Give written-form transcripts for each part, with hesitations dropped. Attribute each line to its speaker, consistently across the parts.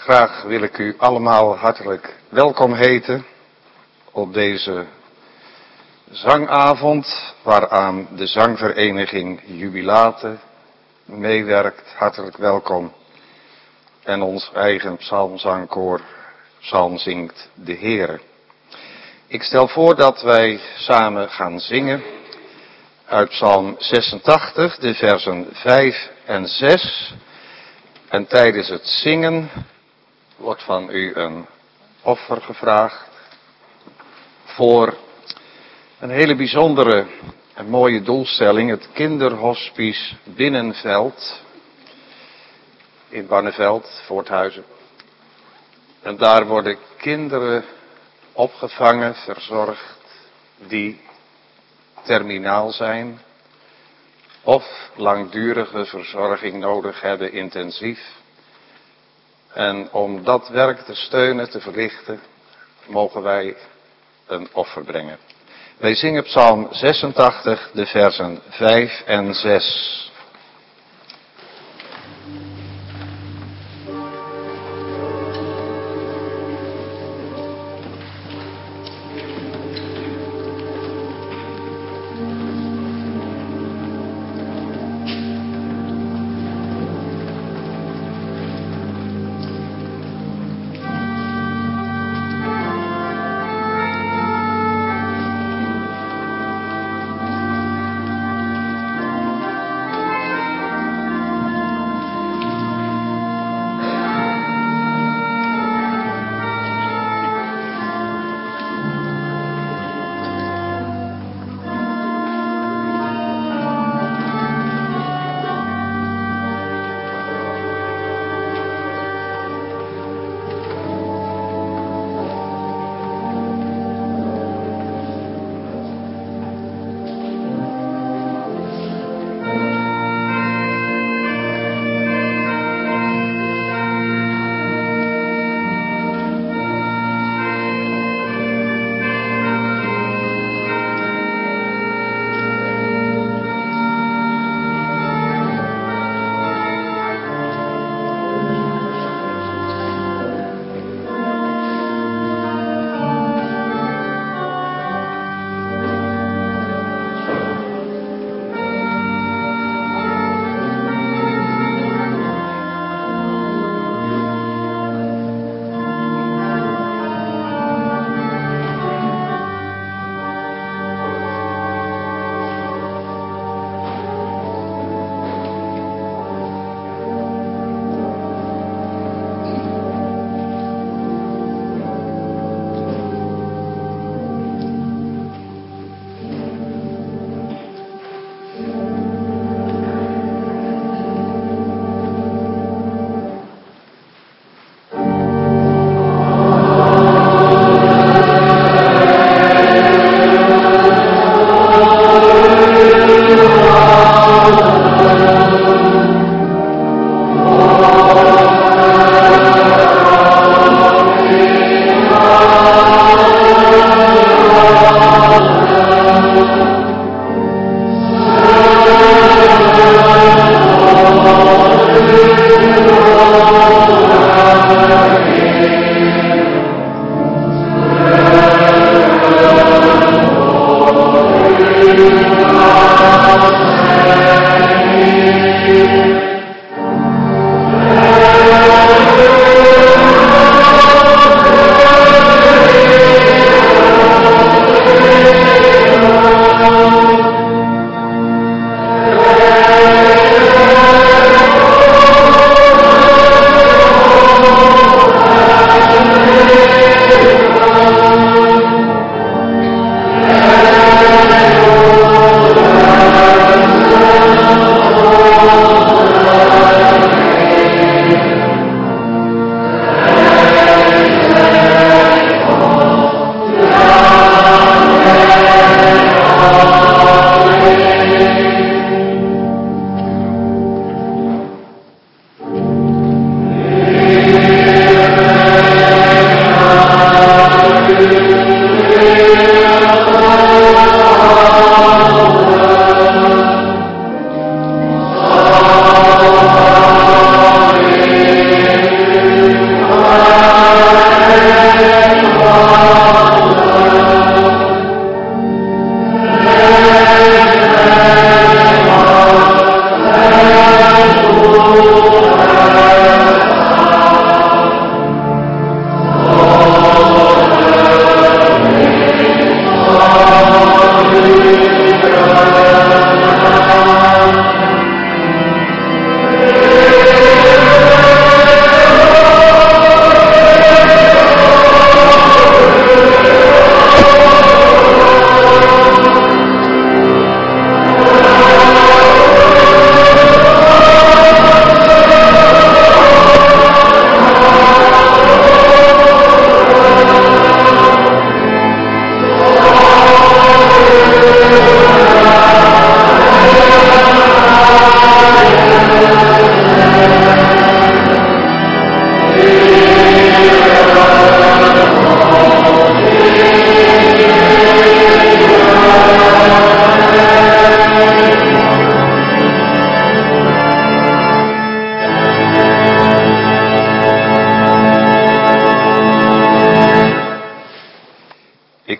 Speaker 1: Graag wil ik u allemaal hartelijk welkom heten op deze zangavond, waaraan de zangvereniging Jubilate meewerkt. Hartelijk welkom. En ons eigen psalmzangkoor Psalm zingt de Heere. Ik stel voor dat wij samen gaan zingen uit Psalm 86, de versen 5 en 6. En tijdens het zingen wordt van u een offer gevraagd voor een hele bijzondere en mooie doelstelling, het kinderhospice Binnenveld in Barneveld, Voorthuizen. En daar worden kinderen opgevangen, verzorgd, die terminaal zijn of langdurige verzorging nodig hebben, intensief. En om dat werk te steunen, te verlichten, mogen wij een offer brengen. Wij zingen Psalm 86, de versen 5 en 6.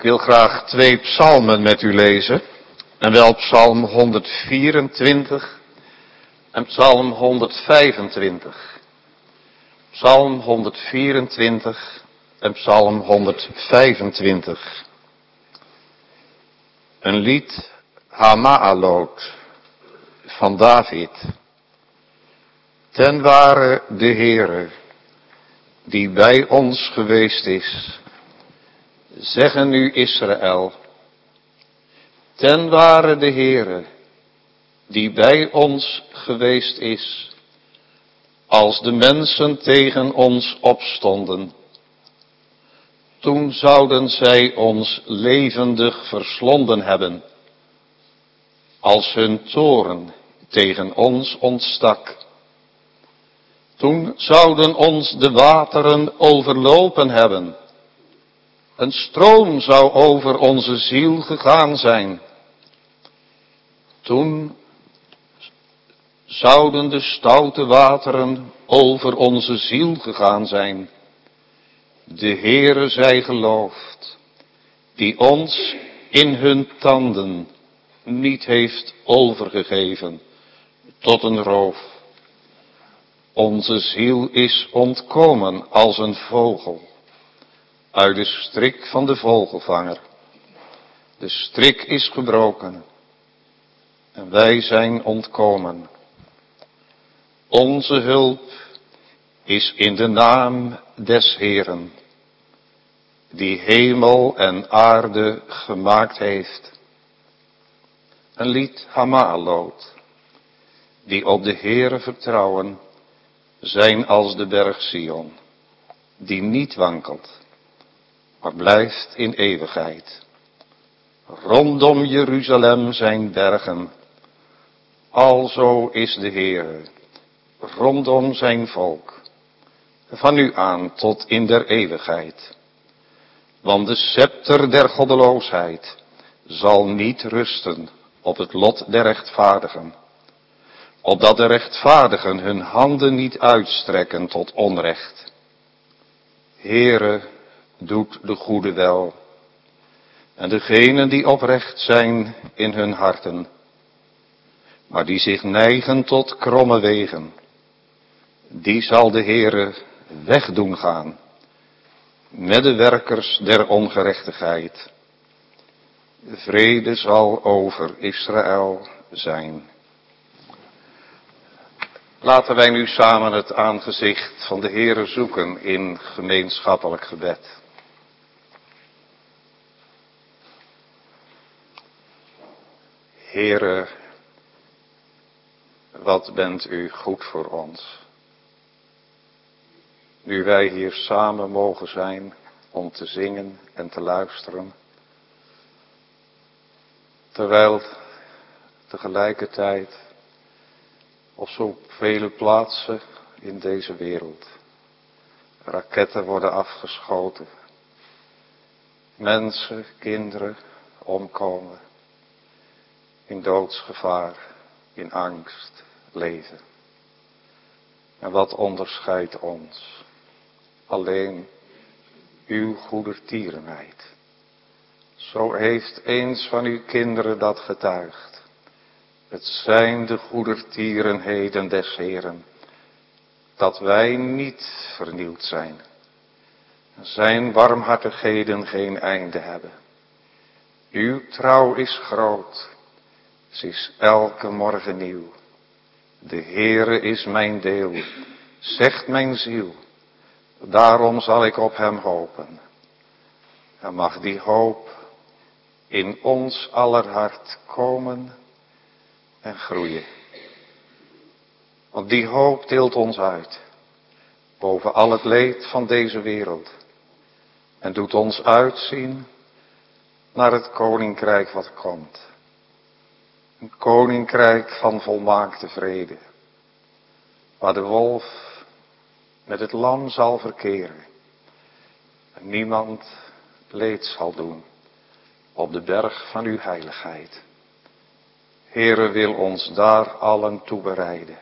Speaker 1: wil graag 2 psalmen met u lezen. En wel psalm 124 en psalm 125. Psalm 124 en psalm 125. Een lied Hama'alot van David. Ten ware de Heere, die bij ons geweest is. Zeggen nu Israël. Ten ware de Heere, die bij ons geweest is. Als de mensen tegen ons opstonden. Toen zouden zij ons levendig verslonden hebben. Als hun toorn tegen ons ontstak. Toen zouden ons de wateren overlopen hebben. Een stroom zou over onze ziel gegaan zijn. Toen zouden de stoute wateren over onze ziel gegaan zijn. De Heere zij geloofd, die ons in hun tanden niet heeft overgegeven tot een roof. Onze ziel is ontkomen als een vogel uit de strik van de vogelvanger. De strik is gebroken en wij zijn ontkomen. Onze hulp is in de naam des Heeren, die hemel en aarde gemaakt heeft. Een lied Hama'alot, die op de Heere vertrouwen, zijn als de berg Sion, die niet wankelt, maar blijft in eeuwigheid. Rondom Jeruzalem zijn bergen, alzo is de Heere, rondom zijn volk, van nu aan tot in der eeuwigheid. Want de scepter der goddeloosheid zal niet rusten op het lot der rechtvaardigen, opdat de rechtvaardigen hun handen niet uitstrekken tot onrecht. Heere, doet de goede wel, en degenen die oprecht zijn in hun harten, maar die zich neigen tot kromme wegen, die zal de Heere wegdoen gaan, met de werkers der ongerechtigheid. Vrede zal over Israël zijn. Laten wij nu samen het aangezicht van de Heere zoeken in gemeenschappelijk gebed. Heere, wat bent u goed voor ons. Nu wij hier samen mogen zijn om te zingen en te luisteren. Terwijl tegelijkertijd op zo vele plaatsen in deze wereld raketten worden afgeschoten. Mensen, kinderen omkomen. In doodsgevaar, in angst leven. En wat onderscheidt ons? Alleen uw goedertierenheid. Zo heeft eens van uw kinderen dat getuigd. Het zijn de goedertierenheden des Heeren, dat wij niet vernield zijn. Zijn barmhartigheden geen einde hebben. Uw trouw is groot, ze is elke morgen nieuw. De Heere is mijn deel, zegt mijn ziel. Daarom zal ik op hem hopen. En mag die hoop in ons aller hart komen en groeien. Want die hoop deelt ons uit, boven al het leed van deze wereld. En doet ons uitzien naar het koninkrijk wat komt. Een koninkrijk van volmaakte vrede. Waar de wolf met het lam zal verkeren. En niemand leed zal doen op de berg van uw heiligheid. Heere, wil ons daar allen toe bereiden.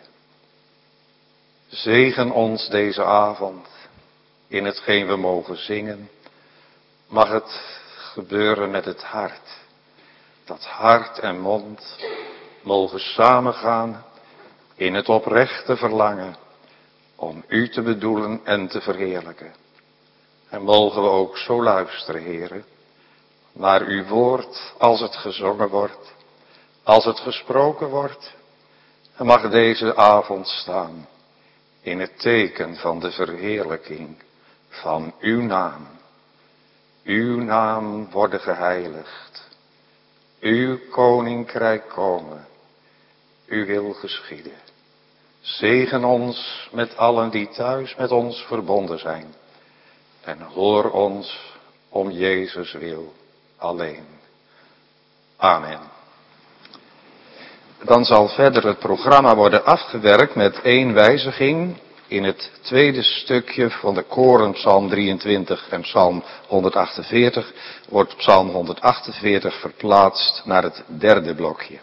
Speaker 1: Zegen ons deze avond in hetgeen we mogen zingen. Mag het gebeuren met het hart. Dat hart en mond mogen samengaan in het oprechte verlangen om u te bedoelen en te verheerlijken. En mogen we ook zo luisteren, Heere, naar uw woord als het gezongen wordt, als het gesproken wordt. En mag deze avond staan in het teken van de verheerlijking van uw naam. Uw naam worden geheiligd. Uw koninkrijk komen. Uw wil geschieden. Zegen ons met allen die thuis met ons verbonden zijn. En hoor ons om Jezus wil alleen. Amen. Dan zal verder het programma worden afgewerkt met 1 wijziging. In het tweede stukje van de koren Psalm 23 en Psalm 148 wordt Psalm 148 verplaatst naar het derde blokje.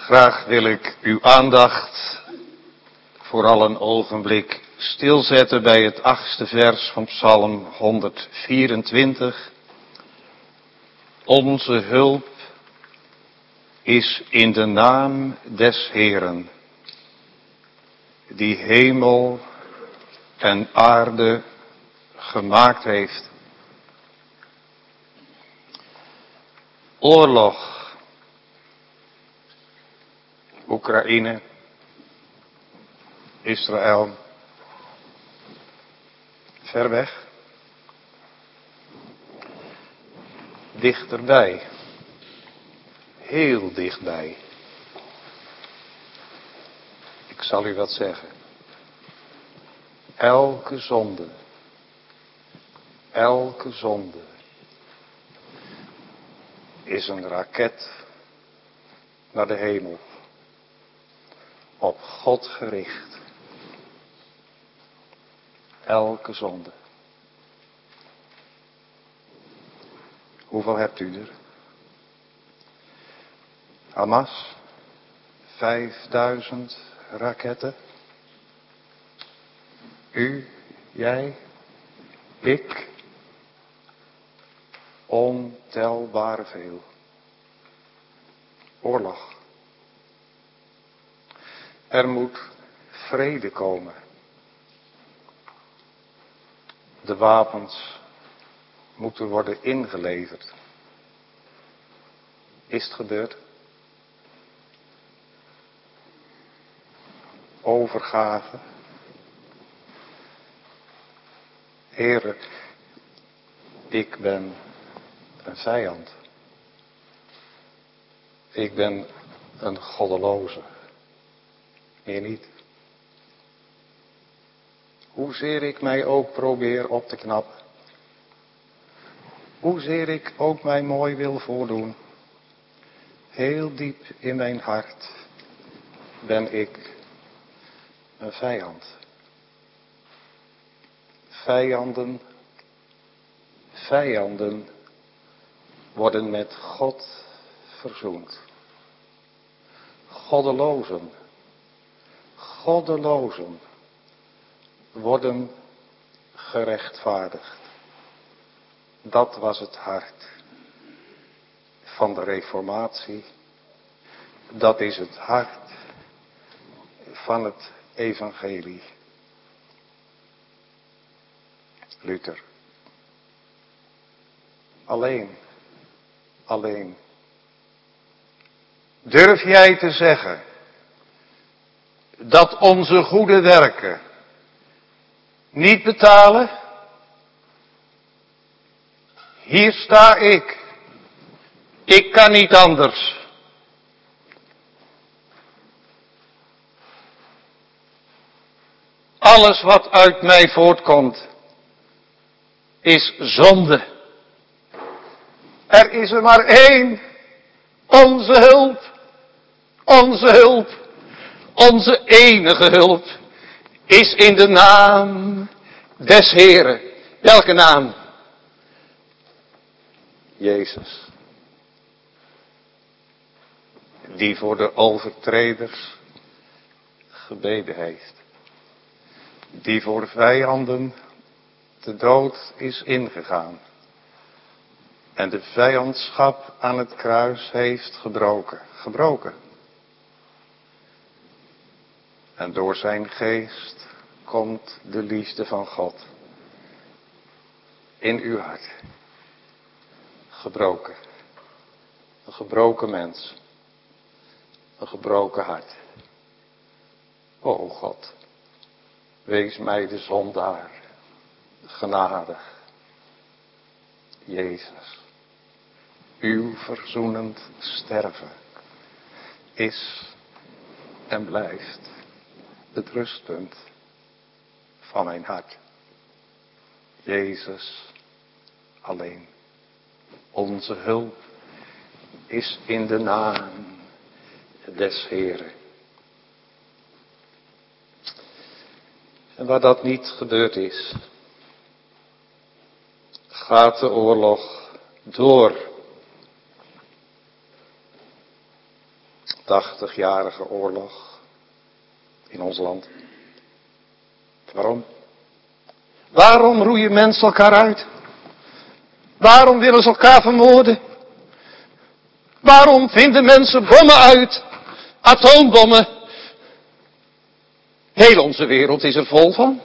Speaker 1: Graag wil ik uw aandacht vooral een ogenblik stilzetten bij het 8e vers van Psalm 124. Onze hulp is in de naam des Heeren, die hemel en aarde gemaakt heeft. Oorlog, Oekraïne, Israël, ver weg, dichterbij, heel dichtbij. Ik zal u wat zeggen. Elke zonde is een raket naar de hemel, op God gericht. Elke zonde. Hoeveel hebt u er? Hamas, 5000 raketten. U, jij, ik, ontelbaar veel. Oorlog. Er moet vrede komen. De wapens moeten worden ingeleverd. Is het gebeurd? Overgave. Heere, ik ben een vijand. Ik ben een goddeloze. Meer niet. Hoezeer ik mij ook probeer op te knappen. Hoezeer ik ook mij mooi wil voordoen. Heel diep in mijn hart ben ik een vijand. Vijanden worden met God verzoend. Goddelozen worden gerechtvaardigd. Dat was het hart van de Reformatie. Dat is het hart van het evangelie. Luther. Alleen. Durf jij te zeggen dat onze goede werken niet betalen? Hier sta ik. Ik kan niet anders. Alles wat uit mij voortkomt is zonde. Er is er maar één. Onze hulp, onze enige hulp is in de naam des Heeren. Welke naam? Jezus. Die voor de overtreders gebeden heeft. Die voor vijanden de dood is ingegaan. En de vijandschap aan het kruis heeft gebroken. En door zijn geest komt de liefde van God in uw hart. Gebroken. Een gebroken mens. Een gebroken hart. O God, wees mij de zondaar genadig. Jezus, uw verzoenend sterven is en blijft het rustpunt van mijn hart. Jezus alleen. Onze hulp is in de naam des Heeren. En waar dat niet gebeurd is, gaat de oorlog door. 80-jarige oorlog in ons land. Waarom? Waarom roeien mensen elkaar uit? Waarom willen ze elkaar vermoorden? Waarom vinden mensen bommen uit? Atoombommen. Heel onze wereld is er vol van.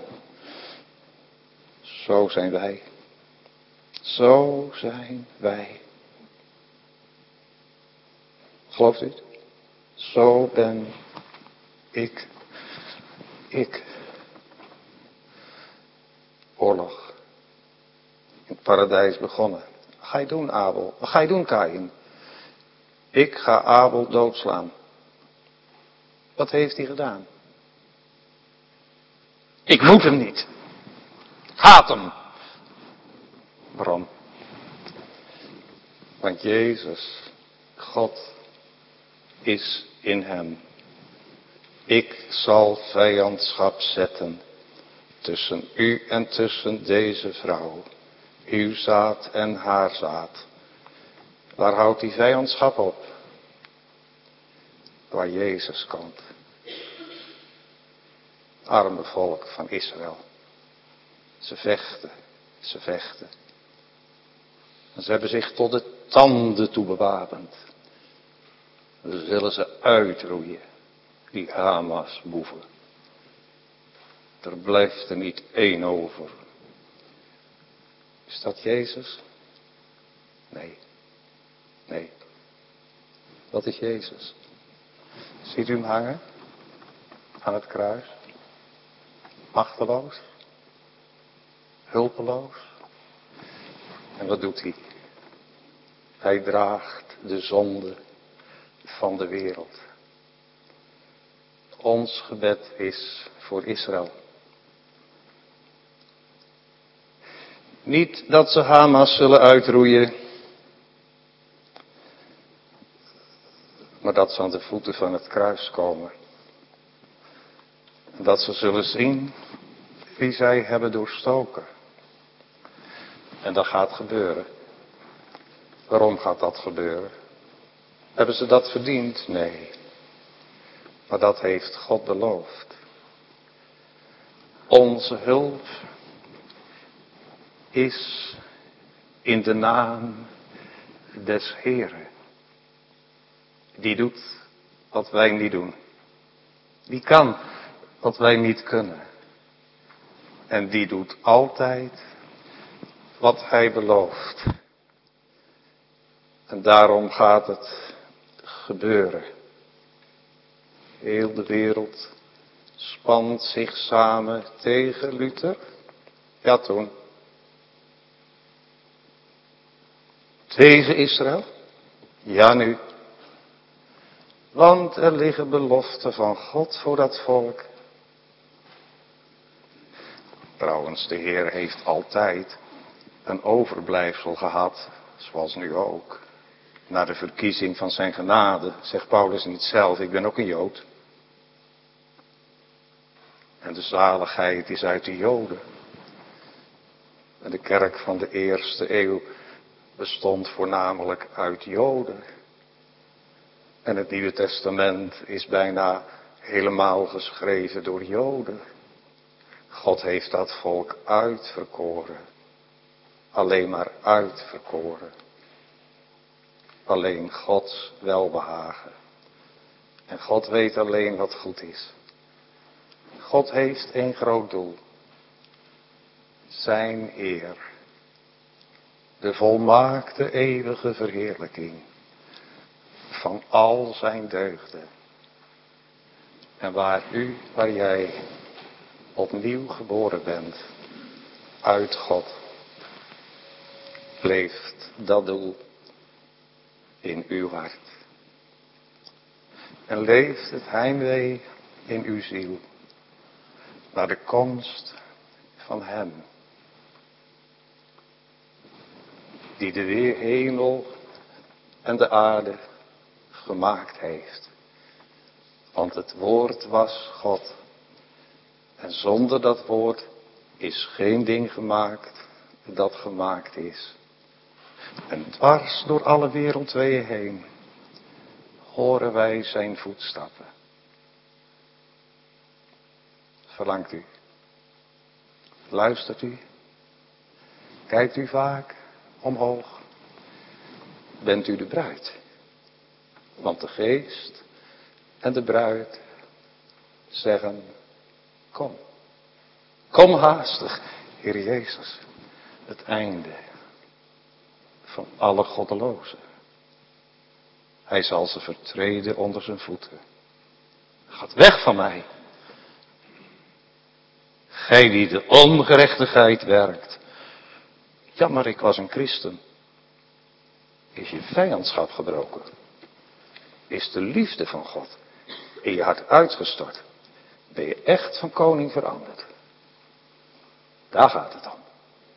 Speaker 1: Zo zijn wij. Zo zijn wij. Gelooft u het? Zo ben ik. Oorlog. In het paradijs begonnen. Wat ga je doen, Abel? Wat ga je doen, Kaïn? Ik ga Abel doodslaan. Wat heeft hij gedaan? Ik moet hem niet. Haat hem. Waarom? Want Jezus, God, is in hem. Ik zal vijandschap zetten tussen u en tussen deze vrouw. Uw zaad en haar zaad. Waar houdt die vijandschap op? Waar Jezus komt. Arme volk van Israël. Ze vechten. En ze hebben zich tot de tanden toe bewapend. Ze zullen ze uitroeien, die Hamas-boeven. Er blijft er niet één over. Is dat Jezus? Nee. Dat is Jezus. Ziet u hem hangen? Aan het kruis? Machteloos? Hulpeloos? En wat doet hij? Hij draagt de zonde van de wereld. Ons gebed is voor Israël. Niet dat ze Hamas zullen uitroeien, maar dat ze aan de voeten van het kruis komen. En dat ze zullen zien wie zij hebben doorstoken. En dat gaat gebeuren. Waarom gaat dat gebeuren? Hebben ze dat verdiend? Nee. Maar dat heeft God beloofd. Onze hulp is in de naam des Heeren. Die doet wat wij niet doen. Die kan wat wij niet kunnen. En die doet altijd wat hij belooft. En daarom gaat het gebeuren. Heel de wereld spant zich samen tegen Luther. Ja, toen. Tegen Israël. Ja, nu. Want er liggen beloften van God voor dat volk. Trouwens, de Heer heeft altijd een overblijfsel gehad, zoals nu ook. Na de verkiezing van zijn genade, zegt Paulus niet zelf, ik ben ook een Jood. En de zaligheid is uit de Joden. En de kerk van de eerste eeuw bestond voornamelijk uit Joden. En het Nieuwe Testament is bijna helemaal geschreven door Joden. God heeft dat volk uitverkoren. Alleen maar uitverkoren. Alleen Gods welbehagen. En God weet alleen wat goed is. God heeft één groot doel. Zijn eer. De volmaakte eeuwige verheerlijking. Van al zijn deugden. En waar jij opnieuw geboren bent. Uit God. Leeft dat doel in uw hart. En leeft het heimwee in uw ziel. Naar de komst van hem. Die de hemel en de aarde gemaakt heeft. Want het woord was God. En zonder dat woord is geen ding gemaakt dat gemaakt is. En dwars door alle wereldweeën heen horen wij zijn voetstappen. Verlangt u? Luistert u? Kijkt u vaak omhoog? Bent u de bruid? Want de geest en de bruid zeggen, kom. Kom haastig, Heer Jezus. Het einde van alle goddelozen. Hij zal ze vertreden onder zijn voeten. Gaat weg van mij. Gij die de ongerechtigheid werkt. Ja, maar ik was een christen. Is je vijandschap gebroken? Is de liefde van God in je hart uitgestort? Ben je echt van koning veranderd? Daar gaat het om.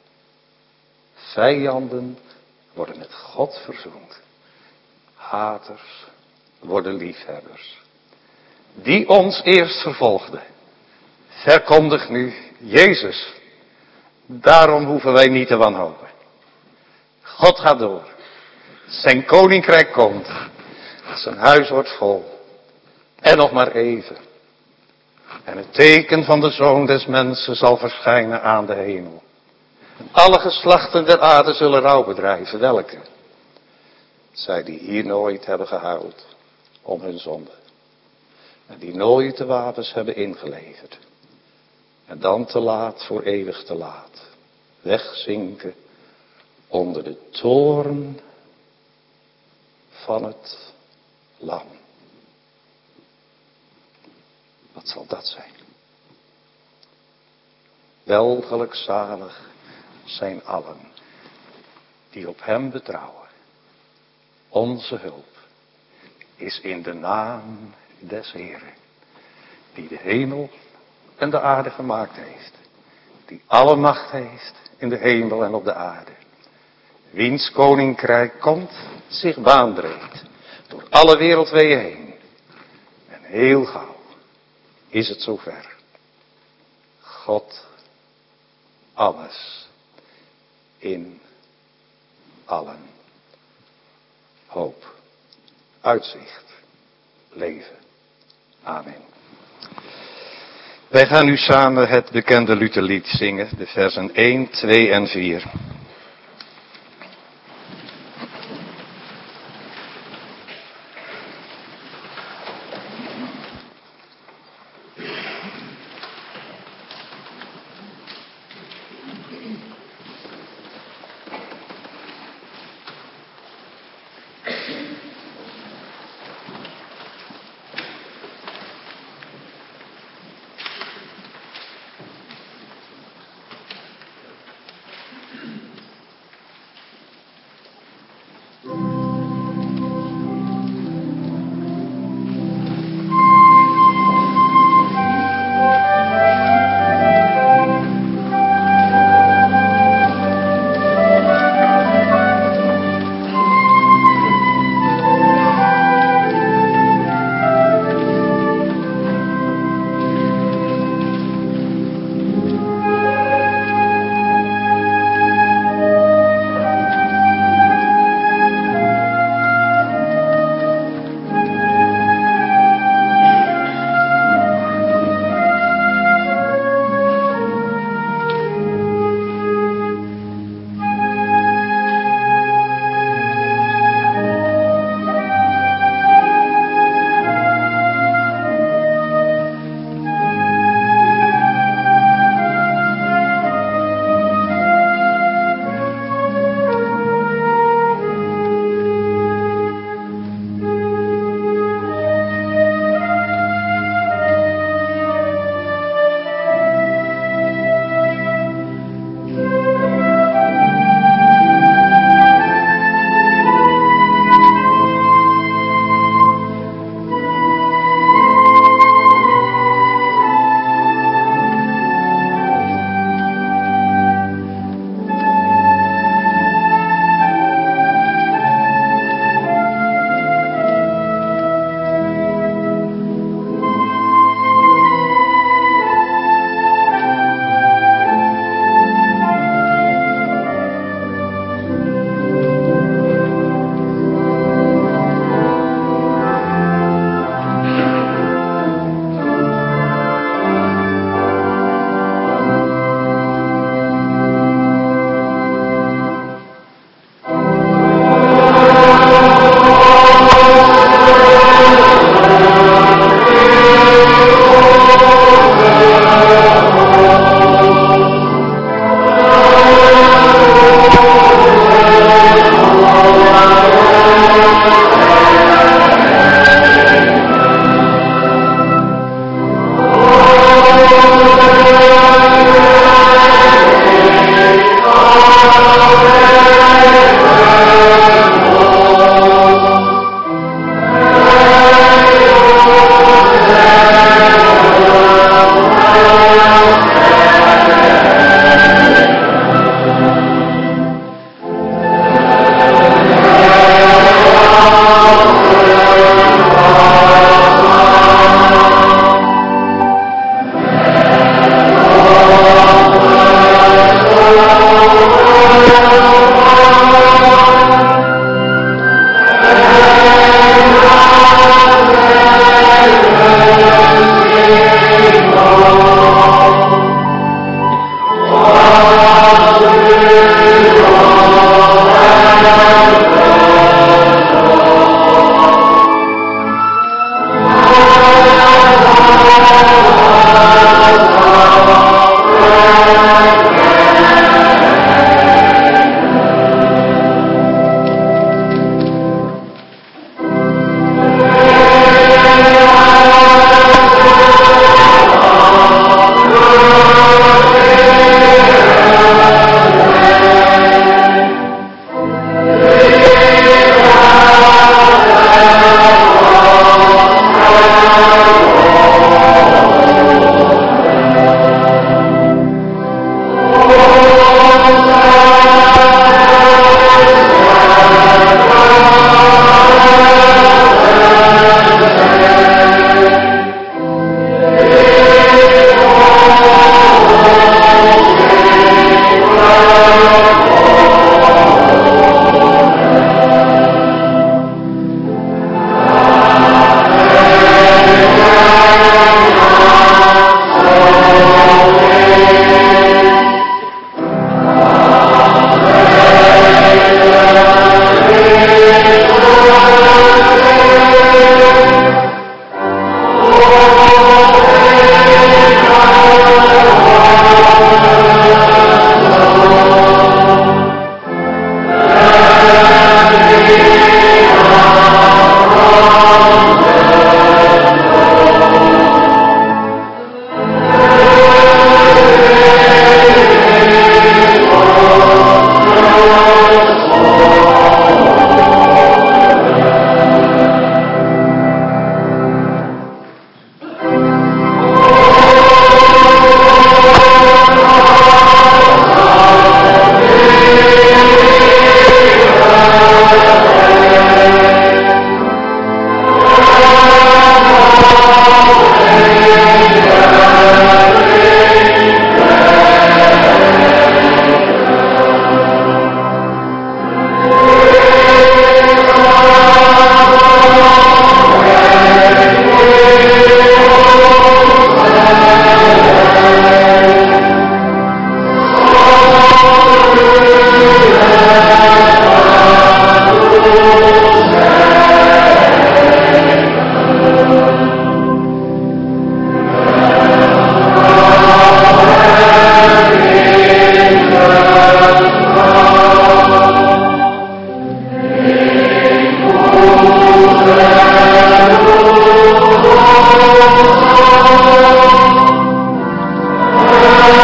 Speaker 1: Vijanden worden met God verzoend. Haters worden liefhebbers. Die ons eerst vervolgden, verkondigt nu Jezus. Daarom hoeven wij niet te wanhopen. God gaat door. Zijn koninkrijk komt. Zijn huis wordt vol. En nog maar even. En het teken van de Zoon des Mensen zal verschijnen aan de hemel. Alle geslachten der aarde zullen rouw bedrijven. Welke? Zij die hier nooit hebben gehuild om hun zonde. En die nooit de wapens hebben ingeleverd. En dan te laat, voor eeuwig te laat. Wegzinken onder de toorn van het lam. Wat zal dat zijn? Welgelukzalig zijn allen die op hem betrouwen. Onze hulp is in de naam des Heeren, die de hemel en de aarde gemaakt heeft, die alle macht heeft in de hemel en op de aarde, wiens koninkrijk komt, zich baanbreekt door alle wereldweeën heen. En heel gauw is het zover. God, alles, in allen. Hoop, uitzicht, leven. Amen. Wij gaan nu samen het bekende Lutherlied zingen, de versen 1, 2 en 4.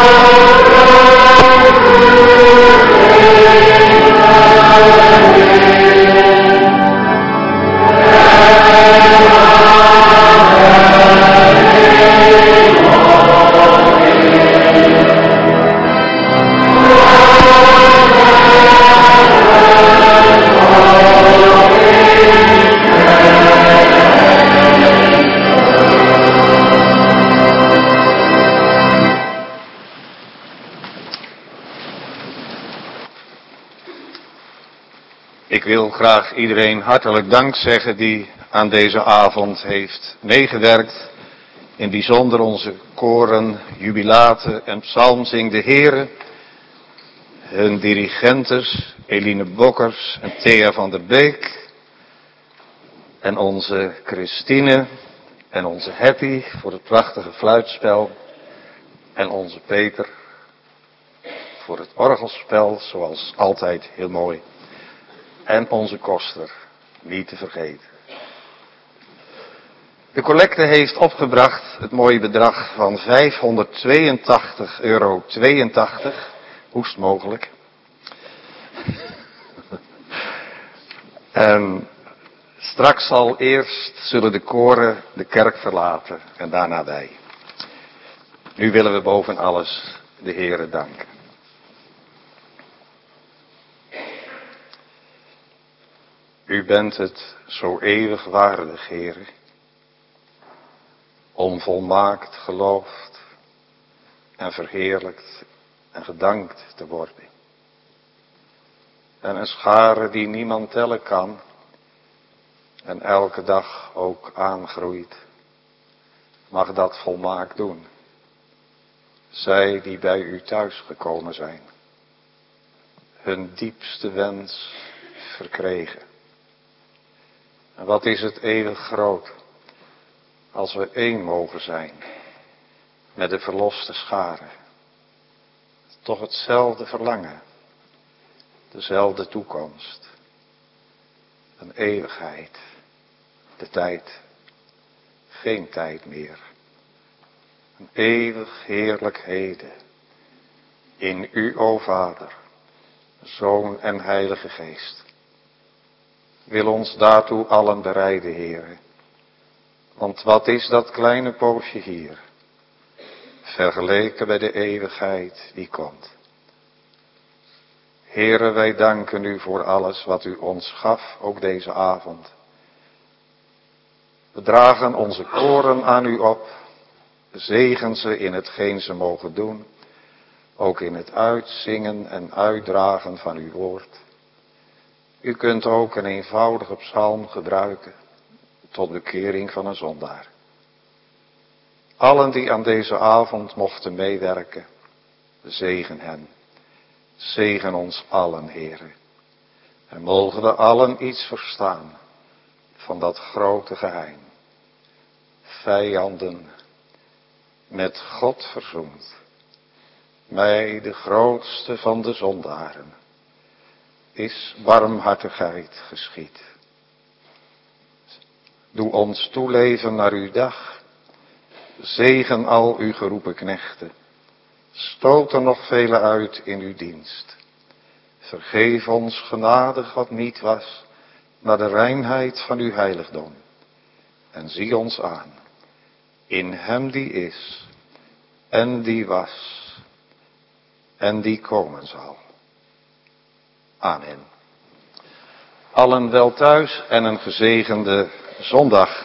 Speaker 1: Ik wil graag iedereen hartelijk dank zeggen die aan deze avond heeft meegewerkt. In bijzonder onze koren, jubilaten en psalm zing de Heere. Hun dirigentes Eline Bokkers en Thea van der Beek. En onze Christine en onze Hetty voor het prachtige fluitspel. En onze Peter voor het orgelspel, zoals altijd heel mooi. En onze koster, niet te vergeten. De collecte heeft opgebracht het mooie bedrag van €582,82. Hoest mogelijk. En straks zullen de koren de kerk verlaten en daarna wij. Nu willen we boven alles de Heere danken. U bent het zo eeuwig waardig, Heere, onvolmaakt geloofd en verheerlijkt en gedankt te worden. En een schare die niemand tellen kan en elke dag ook aangroeit, mag dat volmaakt doen. Zij die bij u thuis gekomen zijn, hun diepste wens verkregen. En wat is het eeuwig groot, als we één mogen zijn met de verloste schare. Toch hetzelfde verlangen, dezelfde toekomst, een eeuwigheid, de tijd, geen tijd meer. Een eeuwig heerlijk heden, in u, o Vader, Zoon en Heilige Geest. Wil ons daartoe allen bereiden, Heere. Want wat is dat kleine poosje hier, vergeleken bij de eeuwigheid die komt. Heere, wij danken u voor alles wat u ons gaf, ook deze avond. We dragen onze koren aan u op, zegen ze in hetgeen ze mogen doen, ook in het uitzingen en uitdragen van uw woord. U kunt ook een eenvoudige psalm gebruiken tot bekering van een zondaar. Allen die aan deze avond mochten meewerken, zegen hen. Zegen ons allen, Heere. En mogen we allen iets verstaan van dat grote geheim. Vijanden met God verzoend. Mij, de grootste van de zondaren, is barmhartigheid geschied. Doe ons toeleven naar uw dag. Zegen al uw geroepen knechten. Stoot er nog vele uit in uw dienst. Vergeef ons genadig wat niet was, naar de reinheid van uw heiligdom. En zie ons aan, in hem die is, en die was, en die komen zal. Amen. Allen wel thuis en een gezegende zondag.